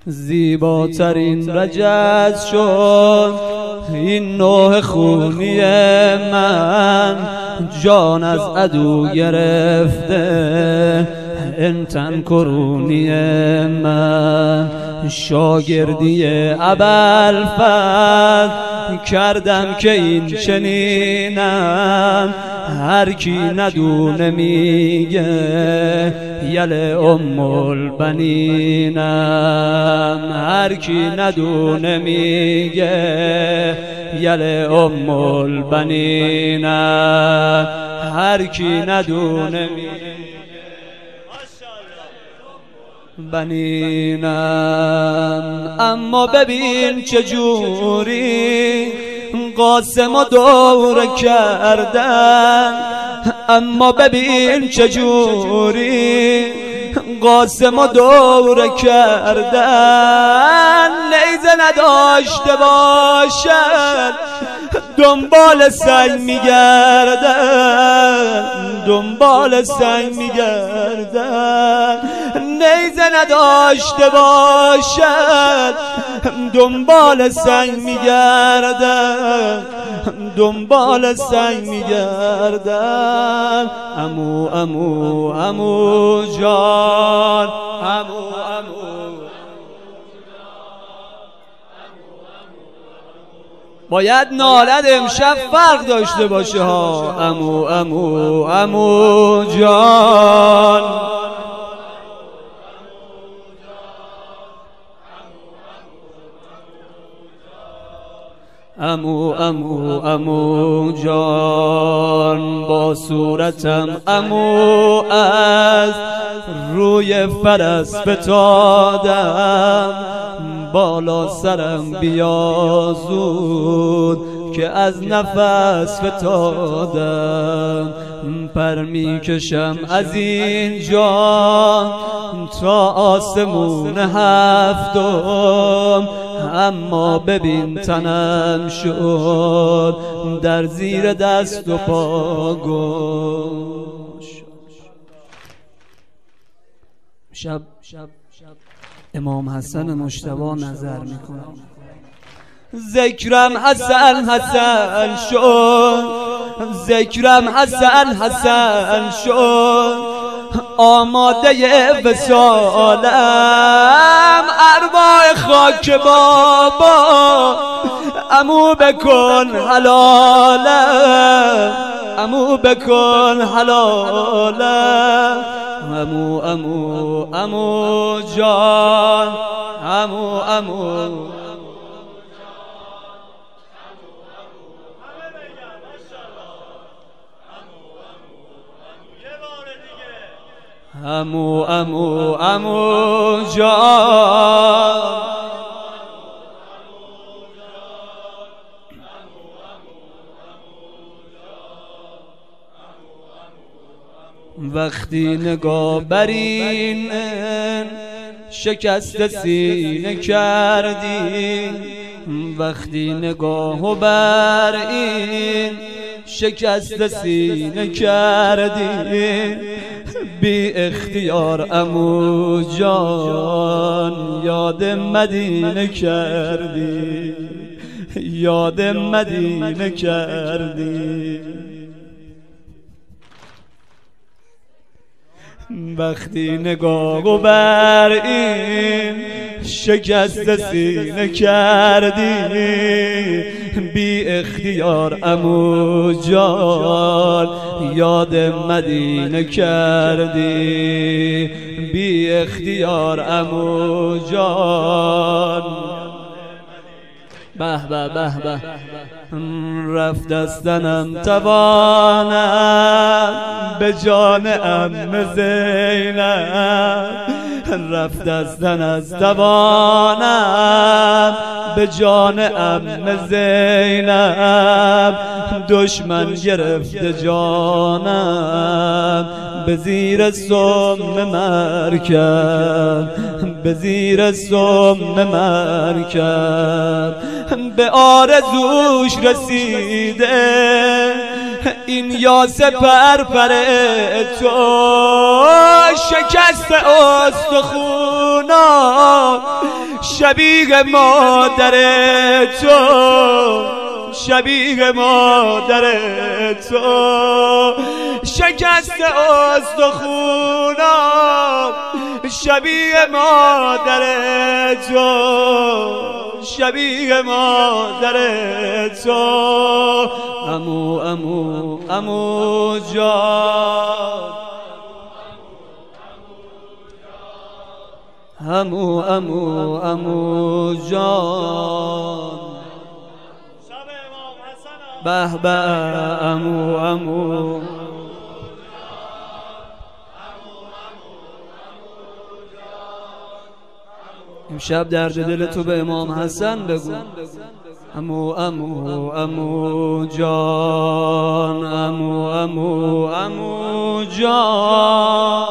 زیباترین رجز شد این نوح خونی من، جان از عدو گرفته این تن کرونی من. شاگردی ابوالفضل کردم که این چنینم، هر کی ندونه میگه یل ام البنینم، هر کی ندونه میگه یل ام البنینم، هر کی ندونه میگه بنینم. اما ببین چجوری قاسم و دوره کردن، اما ببین چجوری قاسم و دوره کردن. نیزه نداشته باشد دنبال سنگ میگردن، دنبال سنگ میگردن. نیزه نداشته باشد دنبال سنگ میگردن، دنبال سنگ میگردن. عمو عمو عمو جان، عمو عمو باید نالد امشب فرق داشته باشه ها. عمو عمو عمو جان، عمو عمو عمو جان. با صورتم عمو از روی فرس فتادم، بالا سرم بیا زود که از نفس فتادم. پر میکشم از این جان تا آسمون هفتم، اما ببین تنم شد در زیر دست و پا گم. شب امام حسن مجتبی نظر میکنم. ذکرم حسن حسن شد، ذکرم حسن حسن شد، آماده وصالم. ارواح خاک بابا عمو بکن حلالم، عمو بکن حلالم. عمو عمو عمو جان، عمو عمو عمو عمو عمو جان. وقتی نگاه بر این شکست سینه کردی، وقتی نگاه بر این شکست سینه کردی، بی اختیار عمو جان یاد مدینه کردی، یاد مدینه کردی. وقتی نگاه بر این شکست سینه کردی، بی اختیار عمو جان یاد مدینه کردی، بی اختیار عمو جان. به به به به رفت از تنم توانم به جان عم زینب، رفت از تن از توانم به جان عم زینب. دشمن گرفته جانم به زیر سم مرکب، به زیر سم مرکب. به آرزوش رسیده این یاس پرپر تو، شکست استخونا شبیه مادر تو، شبیه مادر تو، شکسته استخونام شبیه مادر تو، شبیه مادر تو. عمو عمو عمو جان، عمو عمو عمو جان، به به عمو عمو. امشب درد دل تو به امام حسن بگو. عمو عمو عمو جان، عمو عمو عمو جان.